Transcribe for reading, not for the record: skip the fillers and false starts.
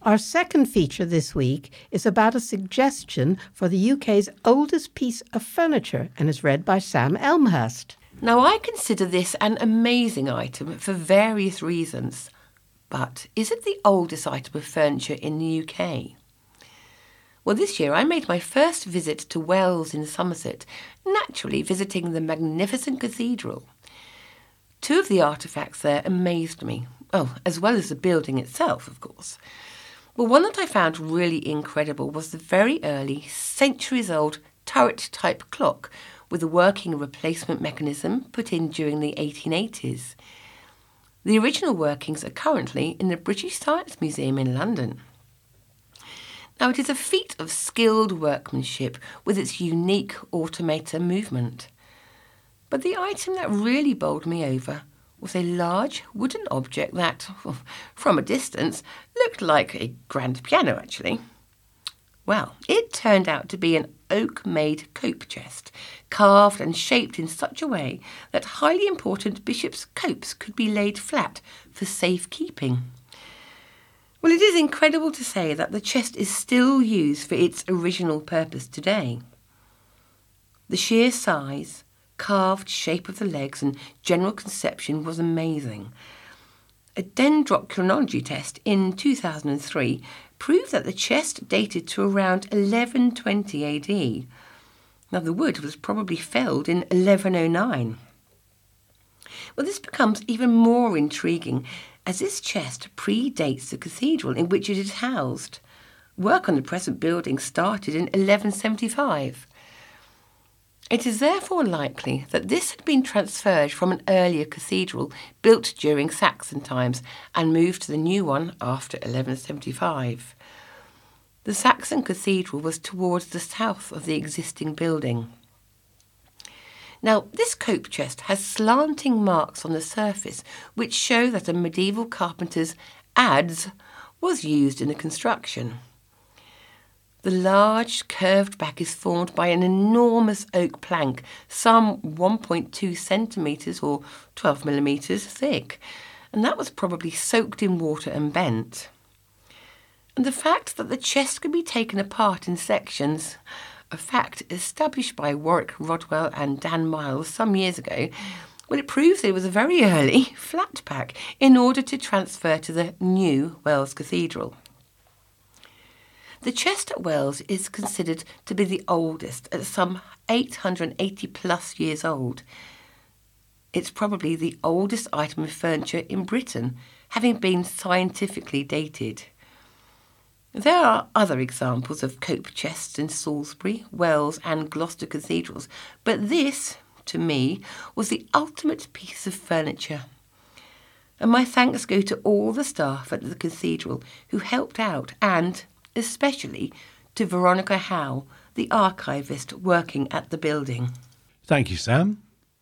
Our second feature this week is about a suggestion for the UK's oldest piece of furniture and is read by Sam Elmhurst. Now, I consider this an amazing item for various reasons. But is it the oldest item of furniture in the UK? Well, this year I made my first visit to Wells in Somerset, naturally visiting the magnificent cathedral. Two of the artefacts there amazed me. Oh, as well as the building itself, of course. Well, one that I found really incredible was the very early, centuries-old turret-type clock with a working replacement mechanism put in during the 1880s. The original workings are currently in the British Science Museum in London. Now, it is a feat of skilled workmanship with its unique automata movement. But the item that really bowled me over was a large wooden object that, from a distance, looked like a grand piano, actually. Well, it turned out to be an oak-made cope chest, carved and shaped in such a way that highly important bishops' copes could be laid flat for safekeeping. Well, it is incredible to say that the chest is still used for its original purpose today. The sheer size, carved shape of the legs and general conception was amazing. A dendrochronology test in 2003 proved that the chest dated to around 1120 AD. Now, the wood was probably felled in 1109. Well, this becomes even more intriguing as this chest predates the cathedral in which it is housed. Work on the present building started in 1175. It is therefore likely that this had been transferred from an earlier cathedral built during Saxon times and moved to the new one after 1175. The Saxon cathedral was towards the south of the existing building. Now, this cope chest has slanting marks on the surface which show that a medieval carpenter's adze was used in the construction. The large curved back is formed by an enormous oak plank, some 1.2 centimetres or 12 millimetres thick, and that was probably soaked in water and bent. And the fact that the chest could be taken apart in sections, a fact established by Warwick Rodwell and Dan Miles some years ago, well, it proves it was a very early flat pack in order to transfer to the new Wells Cathedral. The chest at Wells is considered to be the oldest, at some 880 plus years old. It's probably the oldest item of furniture in Britain, having been scientifically dated. There are other examples of cope chests in Salisbury, Wells and Gloucester cathedrals, but this, to me, was the ultimate piece of furniture. And my thanks go to all the staff at the cathedral who helped out, and especially to Veronica Howe, the archivist working at the building. Thank you, Sam.